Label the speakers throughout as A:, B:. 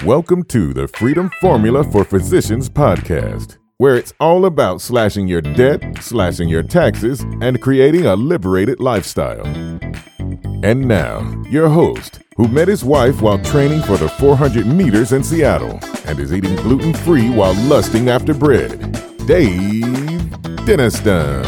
A: Welcome to the Freedom Formula for Physicians podcast, where it's all about slashing your debt, slashing your taxes, and creating a liberated lifestyle. And now, your host, who met his wife while training for the 400 meters in Seattle and is eating gluten-free while lusting after bread, Dave Denniston.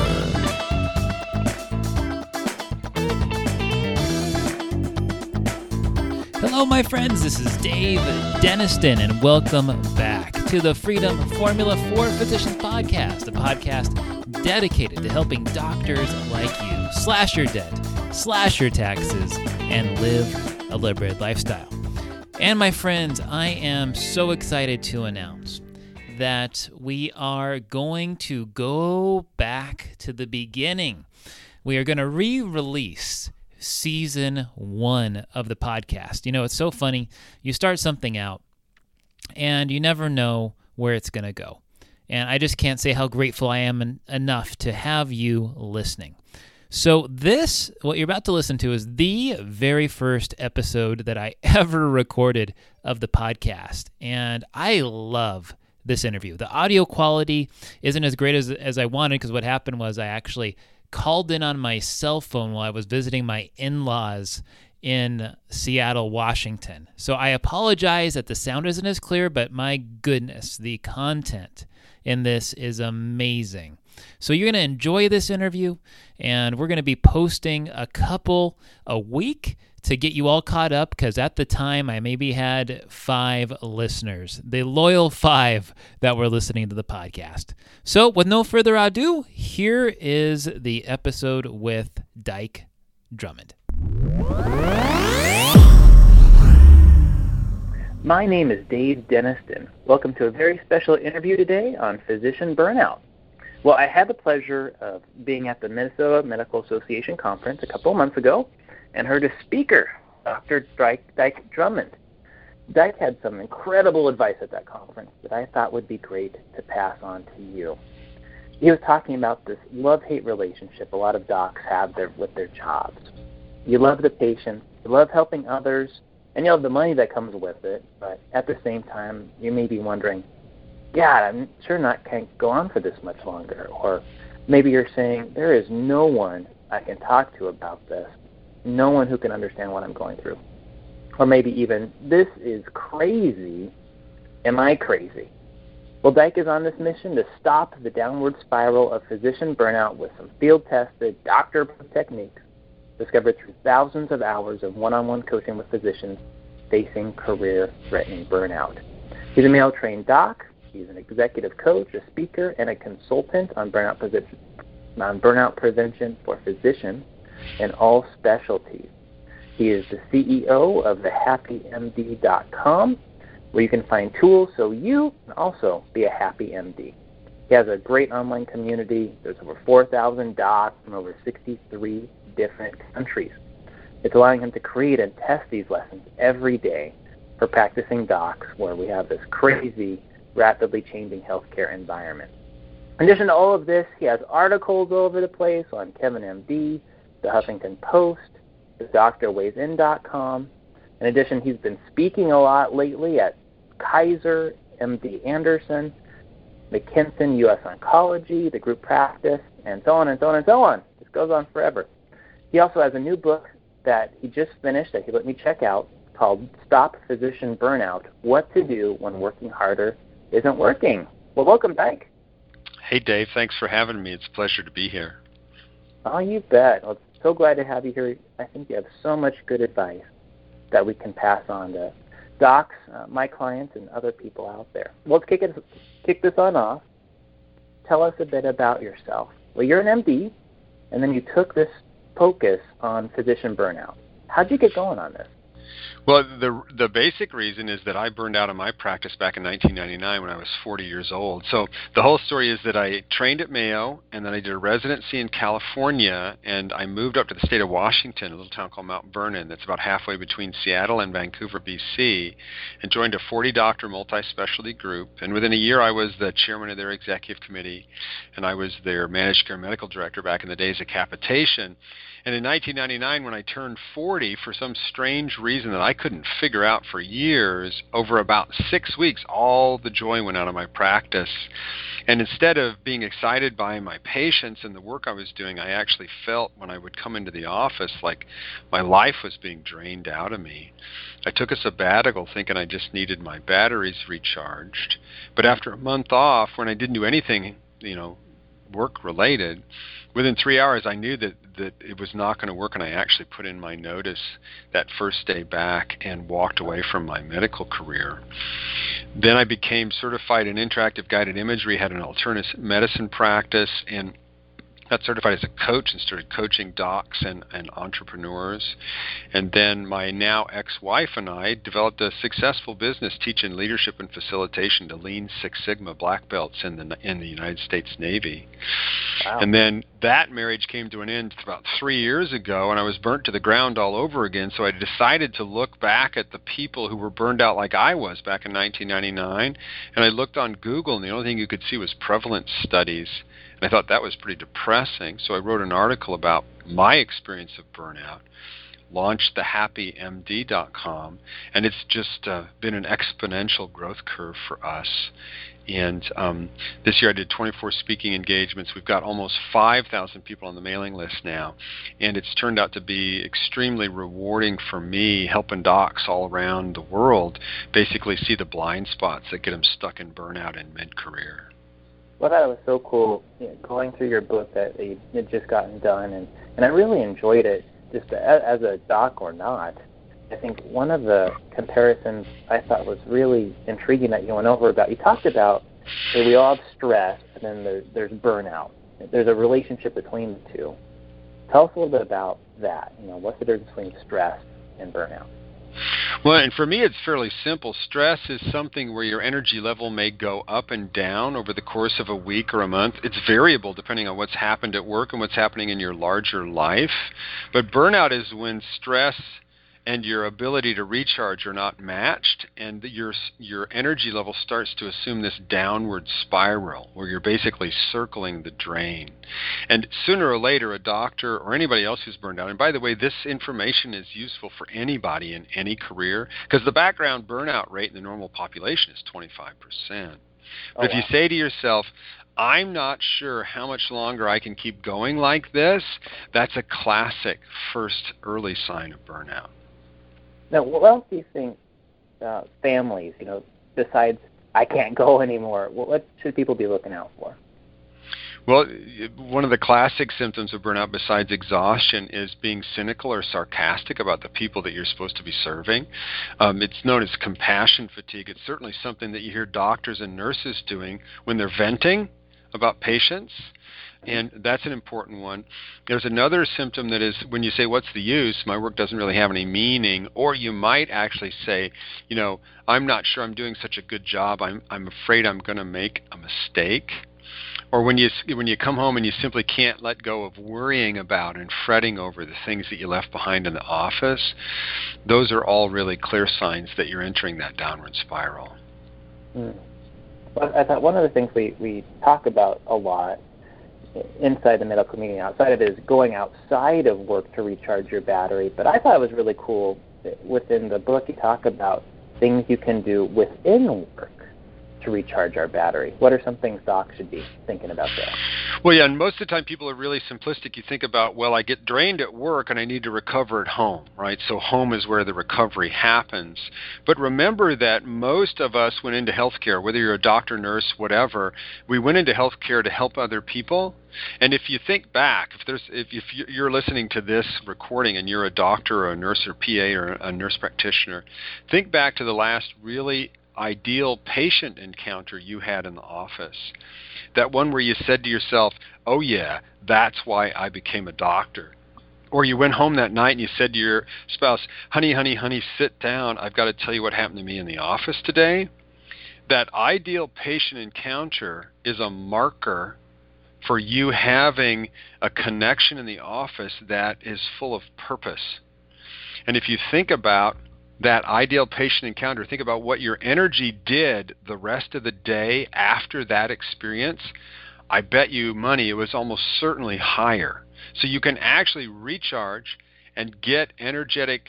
B: Hello, my friends. This is Dave Denniston, and welcome back to the Freedom Formula for Physicians podcast, a podcast dedicated to helping doctors like you slash your debt, slash your taxes, and live a liberated lifestyle. And my friends, I am so excited to announce that we are going to go back to the beginning. We are going to re-release Season 1 of the podcast. You know, it's so funny. You start something out, and you never know where it's going to go. And I just can't say how grateful I am enough to have you listening. So this, what you're about to listen to, is the very first episode that I ever recorded of the podcast. And I love this interview. The audio quality isn't as great as I wanted, because what happened was I actually called in on my cell phone while I was visiting my in-laws in Seattle, Washington. So I apologize that the sound isn't as clear, but my goodness, the content in this is amazing. So you're going to enjoy this interview, and we're going to be posting a couple a week to get you all caught up, because at the time I maybe had 5 listeners, the loyal 5 that were listening to the podcast. So with no further ado, here is the episode with Dyke Drummond.
C: My name is Dave Denniston. Welcome to a very special interview today on physician burnout. Well, I had the pleasure of being at the Minnesota Medical Association conference a couple of months ago and heard a speaker, Dr. Dyke Drummond. Dyke had some incredible advice at that conference that I thought would be great to pass on to you. He was talking about this love-hate relationship a lot of docs have with their jobs. You love the patient, you love helping others, and you love the money that comes with it, but at the same time, you may be wondering, God, I'm sure can't go on for this much longer. Or maybe you're saying, there is no one I can talk to about this, no one who can understand what I'm going through. Or maybe even, this is crazy, am I crazy? Well, Dyke is on this mission to stop the downward spiral of physician burnout with some field-tested, doctor-approved techniques discovered through thousands of hours of one-on-one coaching with physicians facing career-threatening burnout. He's a male-trained doc. He's an executive coach, a speaker, and a consultant on burnout prevention for physicians in all specialties. He is the CEO of thehappymd.com, where you can find tools so you can also be a happy MD. He has a great online community. There's over 4,000 docs from over 63 different countries. It's allowing him to create and test these lessons every day for practicing docs, where we have this crazy, rapidly changing healthcare environment. In addition to all of this, he has articles all over the place on Kevin MD, the Huffington Post, the drweighsin.com. In addition, he's been speaking a lot lately at Kaiser, MD Anderson, McKesson U.S. Oncology, the group practice, and so on and so on and so on. This goes on forever. He also has a new book that he just finished that he let me check out called Stop Physician Burnout, What to Do When Working Harder Isn't Working. Well, welcome, Dyke.
D: Hey, Dave. Thanks for having me. It's a pleasure to be here.
C: Oh, you bet. Well, so glad to have you here. I think you have so much good advice that we can pass on to docs, my clients, and other people out there. Well, let's kick this on off. Tell us a bit about yourself. Well, you're an MD, and then you took this focus on physician burnout. How'd you get going on this?
D: Well, the basic reason is that I burned out of my practice back in 1999 when I was 40 years old. So the whole story is that I trained at Mayo, and then I did a residency in California, and I moved up to the state of Washington, a little town called Mount Vernon that's about halfway between Seattle and Vancouver, BC, and joined a 40-doctor multi-specialty group. And within a year, I was the chairman of their executive committee, and I was their managed care medical director back in the days of capitation. And in 1999, when I turned 40, for some strange reason that I couldn't figure out for years, over about 6 weeks, all the joy went out of my practice. And instead of being excited by my patients and the work I was doing, I actually felt when I would come into the office like my life was being drained out of me. I took a sabbatical thinking I just needed my batteries recharged. But after a month off, when I didn't do anything, work-related, within 3 hours I knew that it was not going to work, and I actually put in my notice that first day back and walked away from my medical career. Then I became certified in interactive guided imagery, had an alternative medicine practice, and got certified as a coach and started coaching docs and entrepreneurs. And then my now ex-wife and I developed a successful business teaching leadership and facilitation to Lean Six Sigma black belts in the United States Navy.
C: Wow.
D: And then that marriage came to an end about 3 years ago, and I was burnt to the ground all over again. So I decided to look back at the people who were burned out like I was back in 1999. And I looked on Google, and the only thing you could see was prevalence studies. And I thought that was pretty depressing. So I wrote an article about my experience of burnout, launched thehappymd.com, and it's just been an exponential growth curve for us. And this year I did 24 speaking engagements. We've got almost 5,000 people on the mailing list now. And it's turned out to be extremely rewarding for me, helping docs all around the world basically see the blind spots that get them stuck in burnout in mid-career.
C: Well, I thought it was so cool going through your book that you had just gotten done, and I really enjoyed it, just as a doc or not. I think one of the comparisons I thought was really intriguing that you went over about, you talked about that we all have stress, and then there's burnout. There's a relationship between the two. Tell us a little bit about that. What's the difference between stress and burnout?
D: Well, and for me, it's fairly simple. Stress is something where your energy level may go up and down over the course of a week or a month. It's variable depending on what's happened at work and what's happening in your larger life. But burnout is when stress and your ability to recharge are not matched, and your energy level starts to assume this downward spiral where you're basically circling the drain. And sooner or later, a doctor or anybody else who's burned out, and by the way, this information is useful for anybody in any career, because the background burnout rate in the normal population is 25%. But if you say to yourself, I'm not sure how much longer I can keep going like this, that's a classic first early sign of burnout.
C: Now, what else do you think families, besides I can't go anymore, what should people be looking out for?
D: Well, one of the classic symptoms of burnout besides exhaustion is being cynical or sarcastic about the people that you're supposed to be serving. It's known as compassion fatigue. It's certainly something that you hear doctors and nurses doing when they're venting about patients. And that's an important one. There's another symptom that is when you say, what's the use? My work doesn't really have any meaning. Or you might actually say, I'm not sure I'm doing such a good job. I'm afraid I'm going to make a mistake. Or when you come home and you simply can't let go of worrying about and fretting over the things that you left behind in the office, those are all really clear signs that you're entering that downward spiral.
C: Well, I thought one of the things we talk about a lot inside the medical community, outside of it, is going outside of work to recharge your battery. But I thought it was really cool within the book you talk about things you can do within work to recharge our battery. What are some things docs should be thinking about there?
D: Well, yeah, and most of the time people are really simplistic. You think about, well, I get drained at work and I need to recover at home, right? So home is where the recovery happens. But remember that most of us went into healthcare, whether you're a doctor, nurse, whatever, we went into healthcare to help other people. And if you think back, if you're listening to this recording and you're a doctor or a nurse or PA or a nurse practitioner, think back to the last really ideal patient encounter you had in the office. That one where you said to yourself, oh yeah, that's why I became a doctor. Or you went home that night and you said to your spouse, honey, sit down. I've got to tell you what happened to me in the office today. That ideal patient encounter is a marker for you having a connection in the office that is full of purpose. And if you think about that ideal patient encounter, think about what your energy did the rest of the day after that experience, I bet you money it was almost certainly higher. So you can actually recharge and get energetic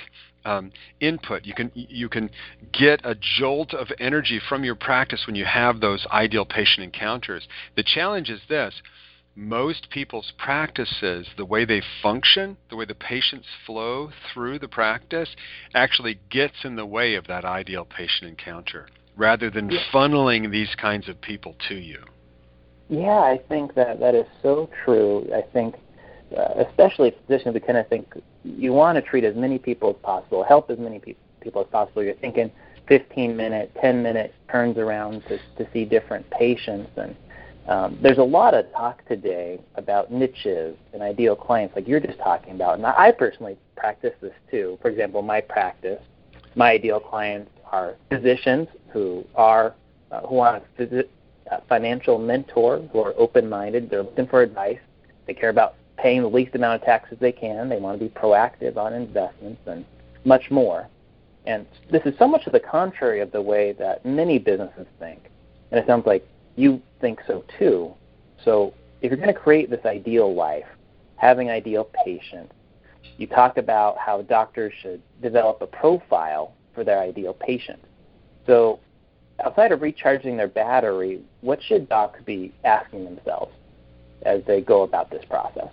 D: input. You can get a jolt of energy from your practice when you have those ideal patient encounters. The challenge is this. Most people's practices, the way they function, the way the patients flow through the practice, actually gets in the way of that ideal patient encounter, rather than funneling these kinds of people to you.
C: Yeah, I think that is so true. I think, especially physicians, we kind of think you want to treat as many people as possible, help as many people as possible. You're thinking 15-minute, 10-minute turns around to see different patients. And there's a lot of talk today about niches and ideal clients like you're just talking about. And I personally practice this too. For example, my practice, my ideal clients are physicians who want a financial mentor, who are open-minded. They're looking for advice. They care about paying the least amount of taxes they can. They want to be proactive on investments and much more. And this is so much to the contrary of the way that many businesses think. And it sounds like you think so too. So if you're going to create this ideal life, having ideal patients, you talk about how doctors should develop a profile for their ideal patient. So outside of recharging their battery, what should docs be asking themselves as they go about this process?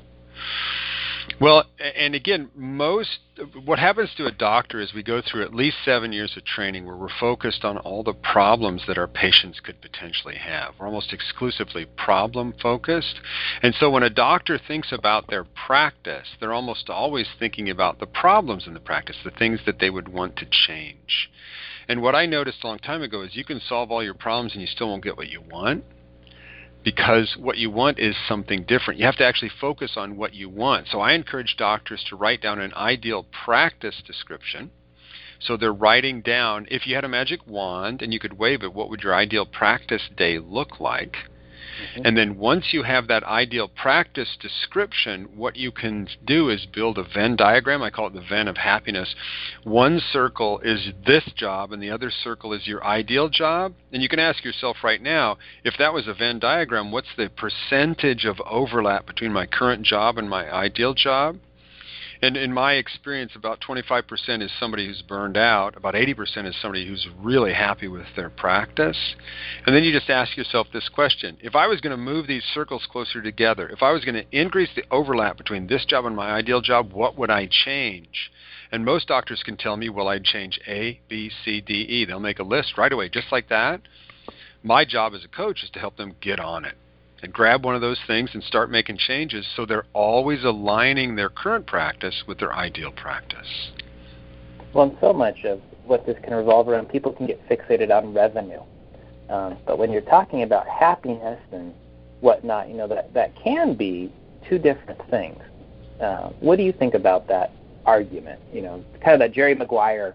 D: Well, and again, what happens to a doctor is we go through at least 7 years of training where we're focused on all the problems that our patients could potentially have. We're almost exclusively problem-focused. And so when a doctor thinks about their practice, they're almost always thinking about the problems in the practice, the things that they would want to change. And what I noticed a long time ago is you can solve all your problems and you still won't get what you want, because what you want is something different. You have to actually focus on what you want. So I encourage doctors to write down an ideal practice description. So they're writing down, if you had a magic wand and you could wave it, what would your ideal practice day look like? Mm-hmm. And then once you have that ideal practice description, what you can do is build a Venn diagram. I call it the Venn of happiness. One circle is this job and the other circle is your ideal job. And you can ask yourself right now, if that was a Venn diagram, what's the percentage of overlap between my current job and my ideal job? And in my experience, about 25% is somebody who's burned out. About 80% is somebody who's really happy with their practice. And then you just ask yourself this question. If I was going to move these circles closer together, if I was going to increase the overlap between this job and my ideal job, what would I change? And most doctors can tell me, well, I'd change A, B, C, D, E. They'll make a list right away, just like that. My job as a coach is to help them get on it and grab one of those things and start making changes so they're always aligning their current practice with their ideal practice.
C: Well, and so much of what this can revolve around, people can get fixated on revenue. But when you're talking about happiness and whatnot, that can be two different things. What do you think about that argument? Kind of that Jerry Maguire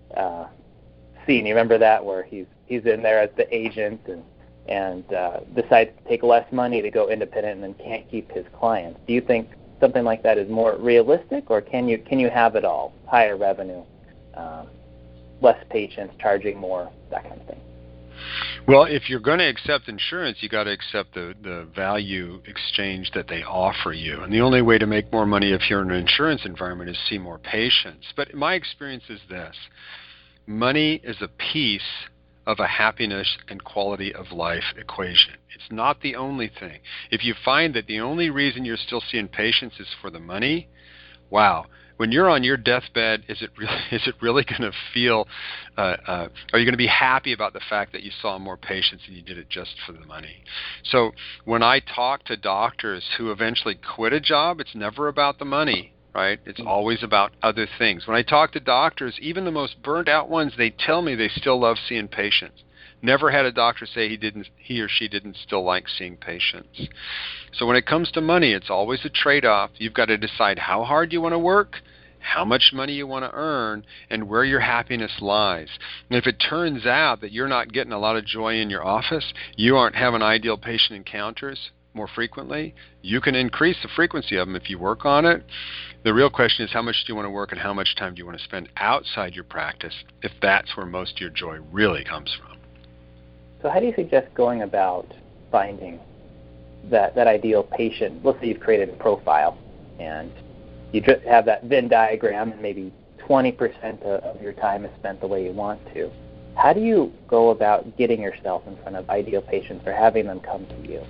C: scene. You remember that, where he's in there as the agent and decides to take less money to go independent and then can't keep his clients. Do you think something like that is more realistic, or can you have it all? Higher revenue, less patients, charging more, that kind of thing.
D: Well, if you're going to accept insurance, you got to accept the value exchange that they offer you. And the only way to make more money if you're in an insurance environment is see more patients. But my experience is this. Money is a piece of a happiness and quality of life equation. It's not the only thing. If you find that the only reason you're still seeing patients is for the money, wow. When you're on your deathbed, is it really going to feel, are you going to be happy about the fact that you saw more patients and you did it just for the money? So when I talk to doctors who eventually quit a job, it's never about the money. Right? It's always about other things. When I talk to doctors, even the most burnt out ones, they tell me they still love seeing patients. Never had a doctor say he or she didn't still like seeing patients. So when it comes to money, it's always a trade-off. You've got to decide how hard you want to work, how much money you want to earn, and where your happiness lies. And if it turns out that you're not getting a lot of joy in your office, you aren't having ideal patient encounters more frequently, you can increase the frequency of them if you work on it. The real question is, how much do you want to work and how much time do you want to spend outside your practice, if that's where most of your joy really comes from?
C: So how do you suggest going about finding that ideal patient? Let's say you've created a profile and you just have that Venn diagram and maybe 20% of your time is spent the way you want to. How do you go about getting yourself in front of ideal patients or having them come to you?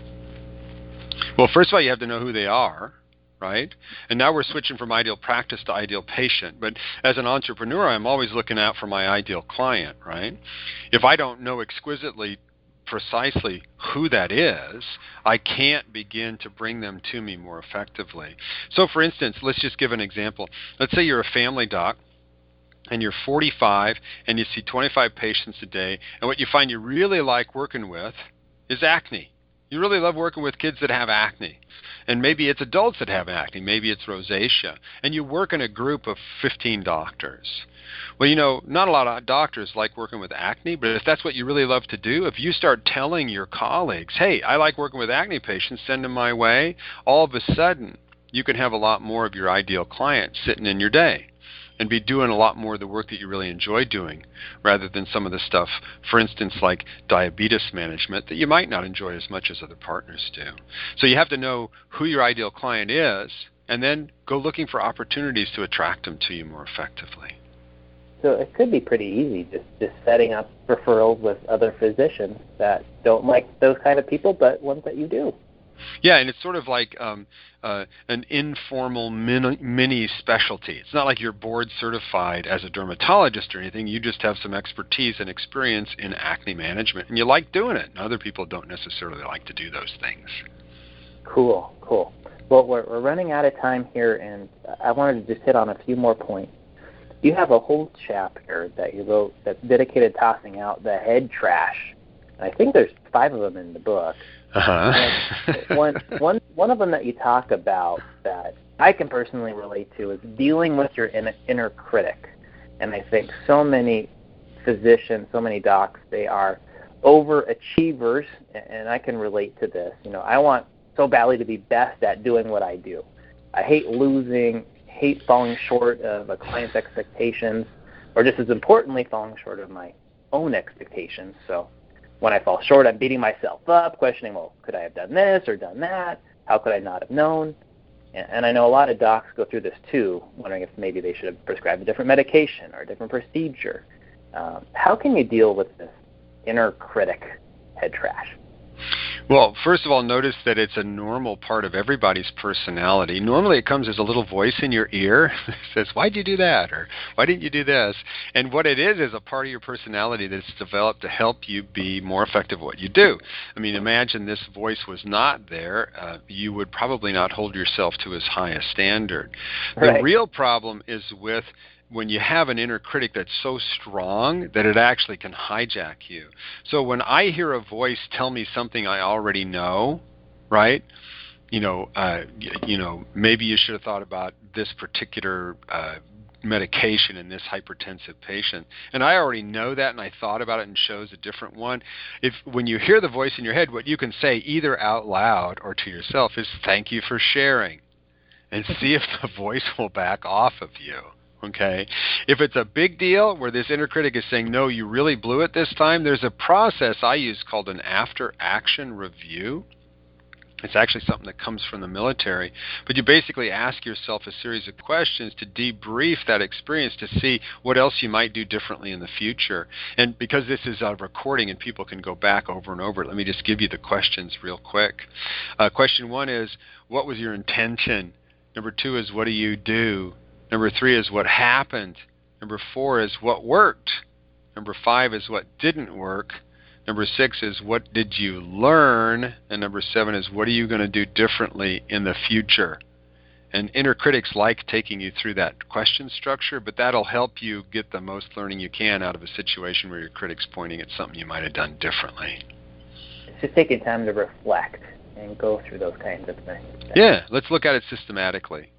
D: Well, first of all, you have to know who they are, right? And now we're switching from ideal practice to ideal patient. But as an entrepreneur, I'm always looking out for my ideal client, right? If I don't know exquisitely precisely who that is, I can't begin to bring them to me more effectively. So, for instance, let's just give an example. Let's say you're a family doc, and you're 45, and you see 25 patients a day, and what you find you really like working with is acne. You really love working with kids that have acne. And maybe it's adults that have acne. Maybe it's rosacea. And you work in a group of 15 doctors. Well, not a lot of doctors like working with acne, but if that's what you really love to do, if you start telling your colleagues, hey, I like working with acne patients, send them my way, all of a sudden you can have a lot more of your ideal clients sitting in your day and be doing a lot more of the work that you really enjoy doing rather than some of the stuff, for instance, like diabetes management that you might not enjoy as much as other partners do. So you have to know who your ideal client is and then go looking for opportunities to attract them to you more effectively.
C: So it could be pretty easy just setting up referrals with other physicians that don't like those kind of people, but ones that you do.
D: Yeah, and it's sort of like an informal mini specialty. It's not like you're board certified as a dermatologist or anything. You just have some expertise and experience in acne management, and you like doing it. And other people don't necessarily like to do those things.
C: Cool. Well, we're running out of time here, and I wanted to just hit on a few more points. You have a whole chapter that you wrote that's dedicated to tossing out the head trash. And I think there's 5 of them in the book.
D: Uh-huh.
C: One of them that you talk about that I can personally relate to is dealing with your inner critic. And I think so many physicians, so many docs, they are overachievers, and I can relate to this. I want so badly to be best at doing what I do. I hate losing, hate falling short of a client's expectations, or just as importantly, falling short of my own expectations. So when I fall short, I'm beating myself up, questioning, well, could I have done this or done that? How could I not have known? And I know a lot of docs go through this too, wondering if maybe they should have prescribed a different medication or a different procedure. How can you deal with this inner critic head trash?
D: Well, first of all, notice that it's a normal part of everybody's personality. Normally it comes as a little voice in your ear that says, why'd you do that? Or why didn't you do this? And what it is a part of your personality that's developed to help you be more effective at what you do. I mean, imagine this voice was not there. You would probably not hold yourself to as high a standard. The
C: Right.
D: real problem is with when you have an inner critic that's so strong that it actually can hijack you. So when I hear a voice tell me something I already know, right? Maybe you should have thought about this particular medication in this hypertensive patient. And I already know that, and I thought about it and chose a different one. When you hear the voice in your head, what you can say either out loud or to yourself is, thank you for sharing, and see if the voice will back off of you. Okay. If it's a big deal where this inner critic is saying, no, you really blew it this time, there's a process I use called an after-action review. It's actually something that comes from the military. But you basically ask yourself a series of questions to debrief that experience to see what else you might do differently in the future. And because this is a recording and people can go back over and over, let me just give you the questions real quick. Question 1 is, what was your intention? Number 2 is, what do you do? Number 3 is, what happened? Number 4 is, what worked? Number 5 is, what didn't work? Number 6 is, what did you learn? And number 7 is, what are you going to do differently in the future? And inner critics like taking you through that question structure, but that'll help you get the most learning you can out of a situation where your critic's pointing at something you might have done differently.
C: It's just taking time to reflect and go through those kinds of things.
D: Yeah, let's look at it systematically.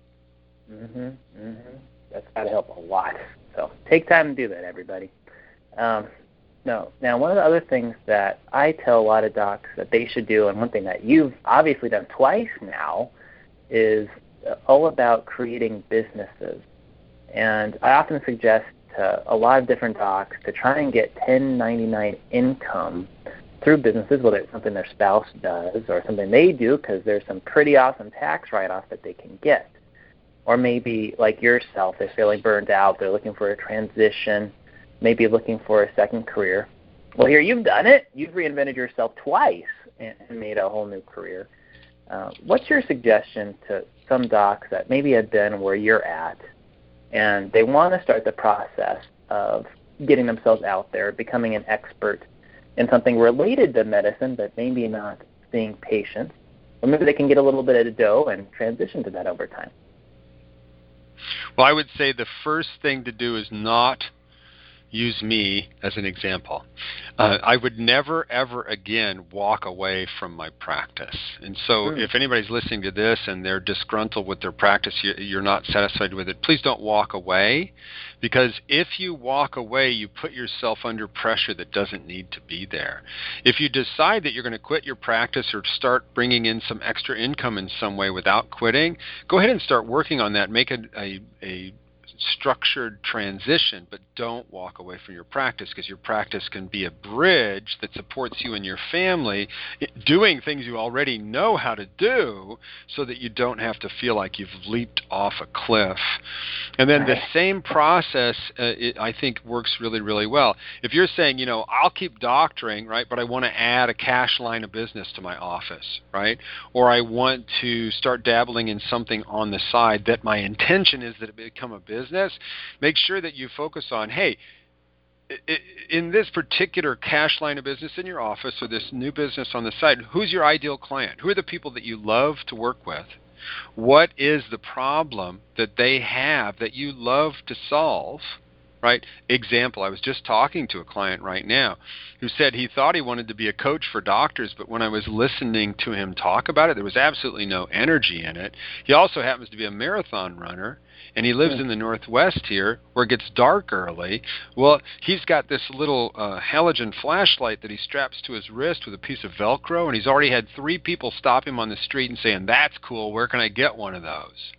C: That's got to help a lot. So take time to do that, everybody. Now, one of the other things that I tell a lot of docs that they should do, and one thing that you've obviously done twice now, is all about creating businesses. And I often suggest to a lot of different docs to try and get 1099 income through businesses, whether it's something their spouse does or something they do, because there's some pretty awesome tax write-offs that they can get. or maybe like yourself, they're feeling burned out, they're looking for a transition, maybe looking for a second career. Well, here you've done it. You've reinvented yourself twice and made a whole new career. What's your suggestion to some docs that maybe have been where you're at and they want to start the process of getting themselves out there, becoming an expert in something related to medicine, but maybe not seeing patients? Or maybe they can get a little bit of dough and transition to that over time.
D: Well, I would say the first thing to do is not use me as an example. I would never, ever again walk away from my practice. And so if anybody's listening to this and they're disgruntled with their practice, you're not satisfied with it, please don't walk away, because if you walk away, you put yourself under pressure that doesn't need to be there. If you decide that you're going to quit your practice or start bringing in some extra income in some way without quitting, go ahead and start working on that. Make a structured transition, but don't walk away from your practice, because your practice can be a bridge that supports you and your family doing things you already know how to do, so that you don't have to feel like you've leaped off a cliff. And then the same process, I think, works really, really well. If you're saying, I'll keep doctoring, right, but I want to add a cash line of business to my office, right, or I want to start dabbling in something on the side that my intention is that it become a business, make sure that you focus on, hey, in this particular cash line of business in your office or this new business on the side, who's your ideal client? Who are the people that you love to work with? What is the problem that they have that you love to solve? Right? Example, I was just talking to a client right now who said he thought he wanted to be a coach for doctors, but when I was listening to him talk about it, there was absolutely no energy in it. He also happens to be a marathon runner, and he lives in the Northwest here where it gets dark early. Well, he's got this little halogen flashlight that he straps to his wrist with a piece of Velcro, and he's already had 3 people stop him on the street and saying, "That's cool, where can I get one of those?"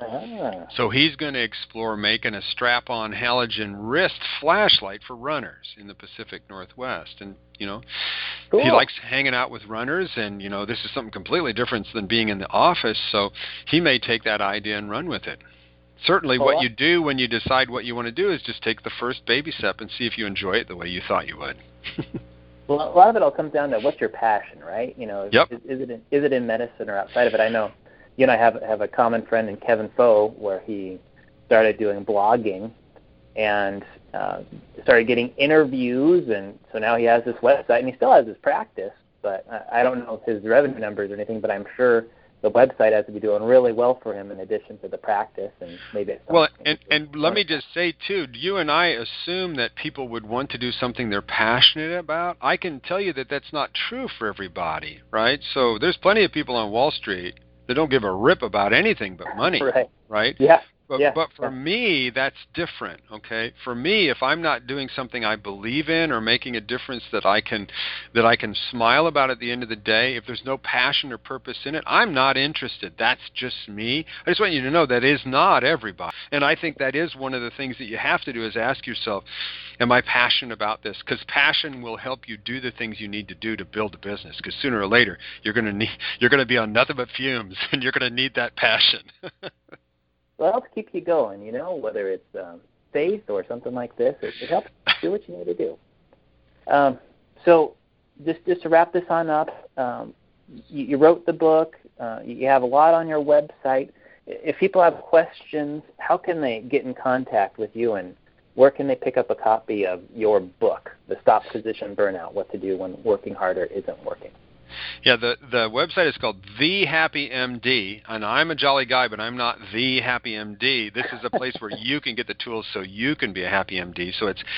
D: So he's going to explore making a strap-on halogen wrist flashlight for runners in the Pacific Northwest. And, cool. He likes hanging out with runners, and, this is something completely different than being in the office, so he may take that idea and run with it. Certainly what you do when you decide what you want to do is just take the first baby step and see if you enjoy it the way you thought you would.
C: Well, a lot of it all comes down to what's your passion, right?
D: Yep.
C: Is it in medicine or outside of it? I know you and I have a common friend in Kevin Foe, where he started doing blogging and started getting interviews, and so now he has this website, and he still has his practice, but I don't know his revenue numbers or anything, but I'm sure the website has to be doing really well for him in addition to the practice, and maybe it's
D: well. And let me just say too, you and I assume that people would want to do something they're passionate about. I can tell you that that's not true for everybody, right? So there's plenty of people on Wall Street that don't give a rip about anything but money, right?
C: Yeah.
D: But for me, that's different, okay? For me, if I'm not doing something I believe in or making a difference that I can smile about at the end of the day, if there's no passion or purpose in it, I'm not interested. That's just me. I just want you to know that is not everybody. And I think that is one of the things that you have to do, is ask yourself, am I passionate about this? Because passion will help you do the things you need to do to build a business, because sooner or later you're going to be on nothing but fumes, and you're going to need that passion.
C: Well, it helps keep you going, whether it's faith or something like this. It helps do what you need to do. So just to wrap this on up, you wrote the book. You have a lot on your website. If people have questions, how can they get in contact with you, and where can they pick up a copy of your book, The Stop Physician Burnout, What to Do When Working Harder Isn't Working?
D: Yeah, the website is called The Happy MD, and I'm a jolly guy, but I'm not The Happy MD. This is a place where you can get the tools so you can be a happy MD. So it's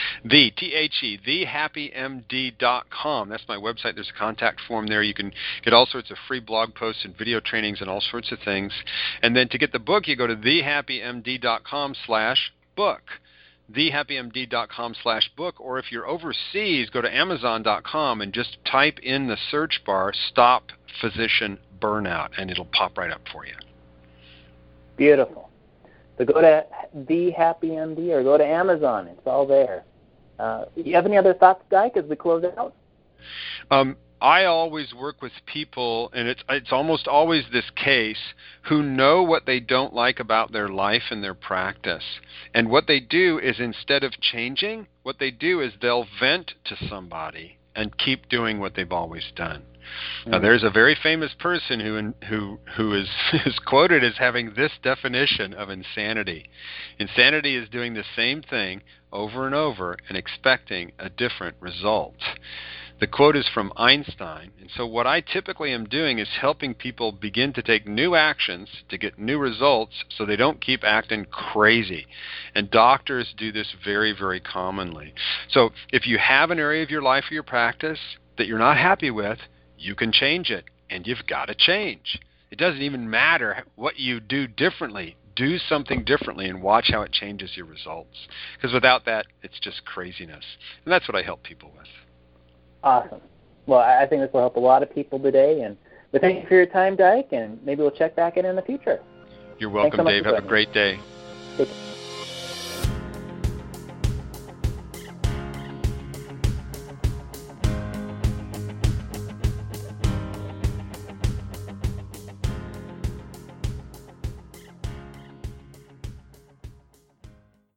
D: thehappymd.com. That's my website. There's a contact form there. You can get all sorts of free blog posts and video trainings and all sorts of things. And then to get the book, you go to thehappymd.com/book. thehappymd.com/book, or if you're overseas, go to Amazon.com and just type in the search bar "Stop Physician Burnout," and it'll pop right up for you.
C: Beautiful. So go to The Happy MD or go to Amazon. It's all there. You have any other thoughts, Dyke, as we close out?
D: I always work with people, and it's almost always this case, who know what they don't like about their life and their practice. And what they do is, instead of changing, what they do is they'll vent to somebody and keep doing what they've always done. Now, there's a very famous person who is quoted as having this definition of insanity. Insanity is doing the same thing over and over and expecting a different result. The quote is from Einstein, and so what I typically am doing is helping people begin to take new actions to get new results so they don't keep acting crazy. And doctors do this very, very commonly. So if you have an area of your life or your practice that you're not happy with, you can change it, and you've got to change. It doesn't even matter what you do differently. Do something differently and watch how it changes your results. Because without that, it's just craziness. And that's what I help people with.
C: Awesome. Well, I think this will help a lot of people today. And thank you for your time, Dyke, and maybe we'll check back in the future.
D: You're welcome, Dave. Have a great day.
C: Take care.